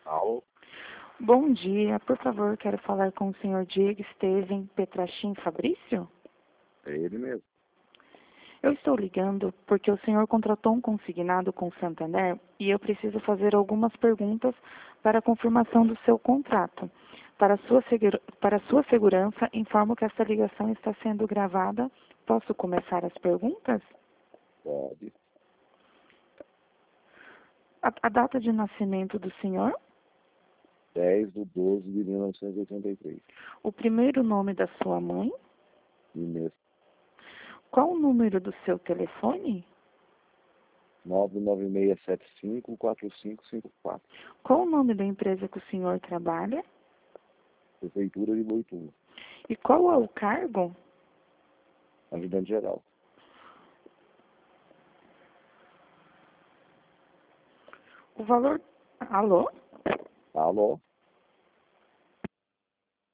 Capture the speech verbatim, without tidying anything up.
Alô? Bom dia, por favor, quero falar com o senhor Diego Esteven Petrachim Fabrício. É ele mesmo. Eu estou ligando porque o senhor contratou um consignado com o Santander e eu preciso fazer algumas perguntas para a confirmação do seu contrato. Para sua, segura- para sua segurança, informo que esta ligação está sendo gravada. Posso começar as perguntas? Pode. A, a data de nascimento do senhor? dez de doze de mil novecentos e oitenta e três. O primeiro nome da sua mãe? Inês. Qual o número do seu telefone? nove nove seis sete cinco quatro cinco cinco quatro. Qual o nome da empresa que o senhor trabalha? Prefeitura de Boituva. E qual é o cargo? Ajudante geral. O valor... Alô? Alô?